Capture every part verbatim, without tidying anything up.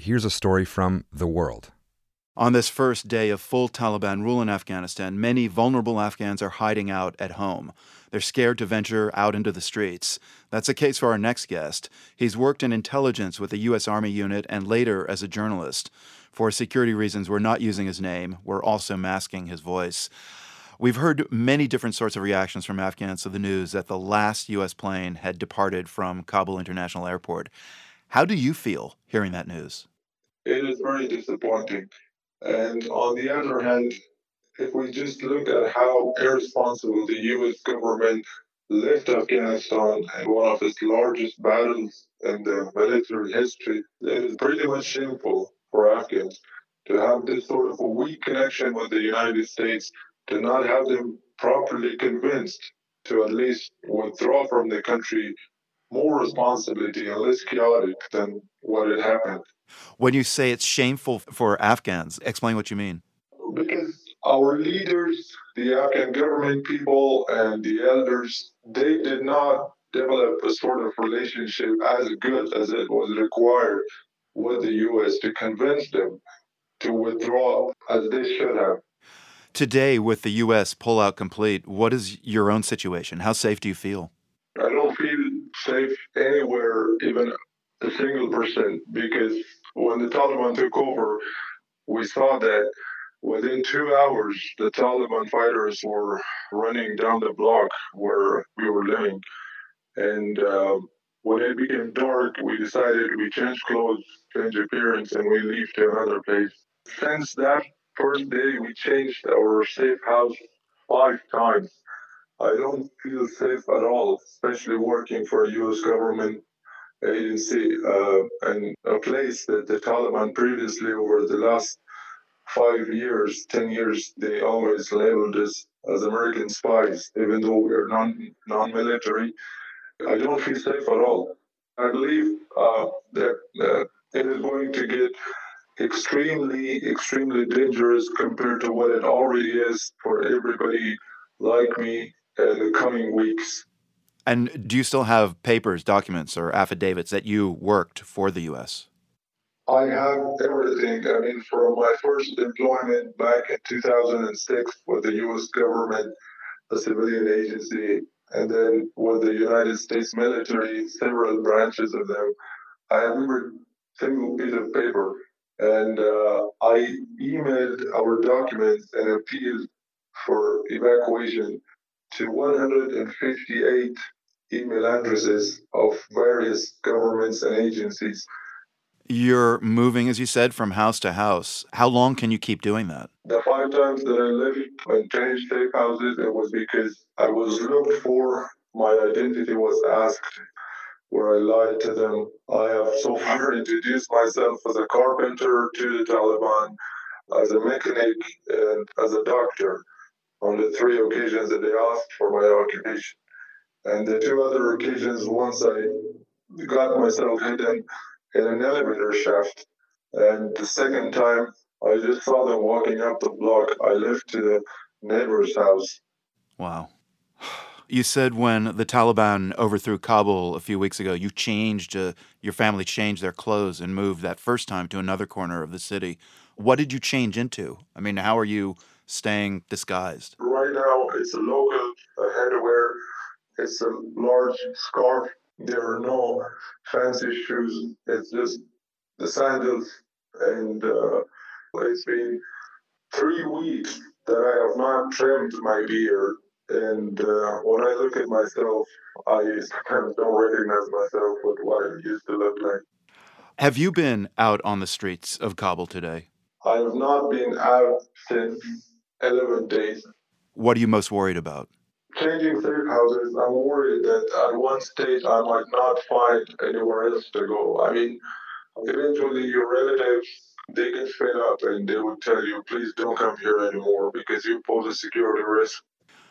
here's a story from The World. On this first day of full Taliban rule in Afghanistan, many vulnerable Afghans are hiding out at home. They're scared to venture out into the streets. That's the case for our next guest. He's worked in intelligence with the U S Army unit and later as a journalist. For security reasons, we're not using his name. We're also masking his voice. We've heard many different sorts of reactions from Afghans to the news that the last U S plane had departed from Kabul International Airport. How do you feel hearing that news? It is very disappointing. And on the other hand, if we just look at how irresponsible the U S government left Afghanistan in one of its largest battles in the military history, it is pretty much shameful for Afghans to have this sort of a weak connection with the United States, to not have them properly convinced to at least withdraw from the country more responsibility and less chaotic than what had happened. When you say it's shameful for Afghans, explain what you mean. Because our leaders, the Afghan government people, and the elders, they did not develop a sort of relationship as good as it was required with the U S to convince them to withdraw as they should have. Today, with the U S pullout complete, what is your own situation? How safe do you feel? I don't feel safe anywhere, even a single percent, because when the Taliban took over, we saw that within two hours, the Taliban fighters were running down the block where we were living. And uh, when it became dark, we decided we change clothes, change appearance, and we leave to another place. Since that first day, we changed our safe house five times. I don't feel safe at all, especially working for a U S government agency uh, and a place that the Taliban previously, over the last five years, ten years, they always labeled us as American spies, even though we're non, non-military. I don't feel safe at all. I believe uh, that uh, it is going to get extremely, extremely dangerous compared to what it already is for everybody like me in the coming weeks. And do you still have papers, documents, or affidavits that you worked for the U S? I have everything. I mean, from my first employment back in two thousand six with the U S government, a civilian agency, and then with the United States military, several branches of them, I have every single piece of paper. And uh, I emailed our documents and appealed for evacuation to one hundred fifty-eight email addresses of various governments and agencies. You're moving, as you said, from house to house. How long can you keep doing that? The five times that I left and changed safe houses, it was because I was looked for, my identity was asked, where I lied to them. I have so far introduced myself as a carpenter to the Taliban, as a mechanic, and as a doctor on the three occasions that they asked for my occupation. And the two other occasions, once I got myself hidden in an elevator shaft, and the second time, I just saw them walking up the block. I left to the neighbor's house. Wow. You said when the Taliban overthrew Kabul a few weeks ago, you changed, uh, your family changed their clothes and moved that first time to another corner of the city. What did you change into? I mean, how are you staying disguised? Right now, it's a local uh, headwear. It's a large scarf. There are no fancy shoes. It's just the sandals. And uh, it's been three weeks that I have not trimmed my beard. And uh, when I look at myself, I sometimes don't recognize myself with what I used to look like. Have you been out on the streets of Kabul today? I have not been out since eleven days. What are you most worried about? Changing safe houses, I'm worried that at one stage I might not find anywhere else to go. I mean, eventually your relatives, they get fed up and they will tell you, please don't come here anymore because you pose a security risk.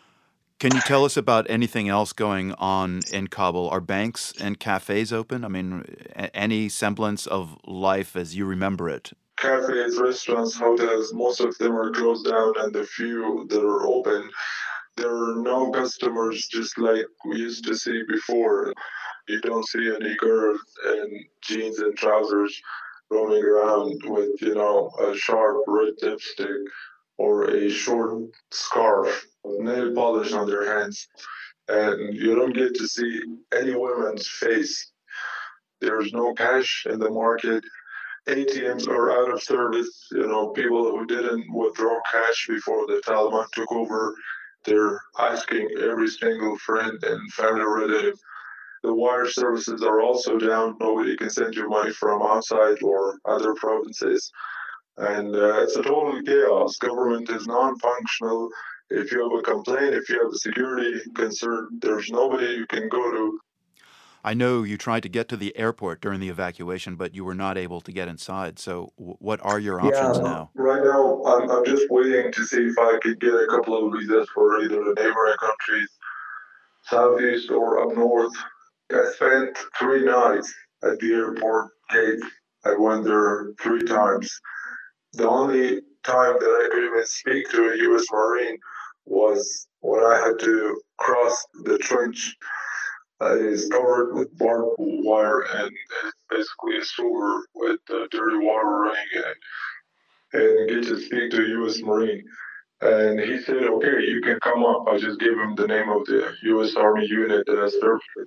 Can you tell us about anything else going on in Kabul? Are banks and cafes open? I mean, a- any semblance of life as you remember it? Cafes, restaurants, hotels, most of them are closed down, and the few that are open, there are no customers just like we used to see before. You don't see any girls in jeans and trousers. roaming around with, you know, a sharp red lipstick or a short scarf with nail polish on their hands. And you don't get to see any woman's face. There's no cash in the market. A T Ms are out of service. You know, people who didn't withdraw cash before the Taliban took over, they're asking every single friend and family relative. The wire services are also down. Nobody can send you money from outside or other provinces. And uh, it's a total chaos. Government is non-functional. If you have a complaint, if you have a security concern, there's nobody you can go to. I know you tried to get to the airport during the evacuation, but you were not able to get inside. So w- what are your options Yeah, now? right now I'm, I'm just waiting to see if I could get a couple of visas for either the neighboring countries, southeast or up north. I spent three nights at the airport gate. I went there three times. The only time that I could even speak to a U S Marine was when I had to cross the trench. Uh, it's covered with barbed wire and it's basically a sewer with uh, dirty water running in it. And get to speak to a U S Marine. And he said, okay, you can come up. I just gave him the name of the U S Army unit that I served with.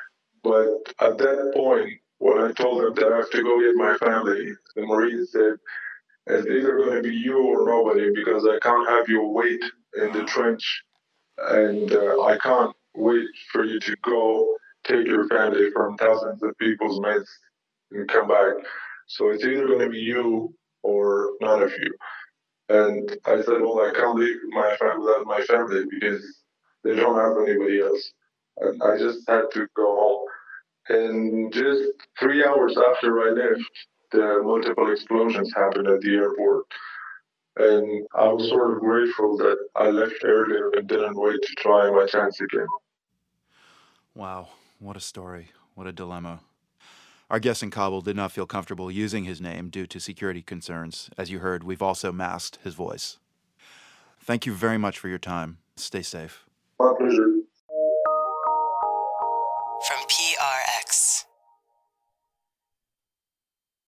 But at that point, when I told him that I have to go get my family, the Marine said, it's either going to be you or nobody because I can't have you wait in the trench and uh, I can't wait for you to go take your family from thousands of people's midst and come back. So it's either going to be you or none of you. And I said, well, I can't leave my family without my family because they don't have anybody else. And I just had to go home. And just three hours after I left, the multiple explosions happened at the airport. And I was sort of grateful that I left earlier and didn't wait to try my chance again. Wow, what a story. What a dilemma. Our guest in Kabul did not feel comfortable using his name due to security concerns. As you heard, we've also masked his voice. Thank you very much for your time. Stay safe. My pleasure.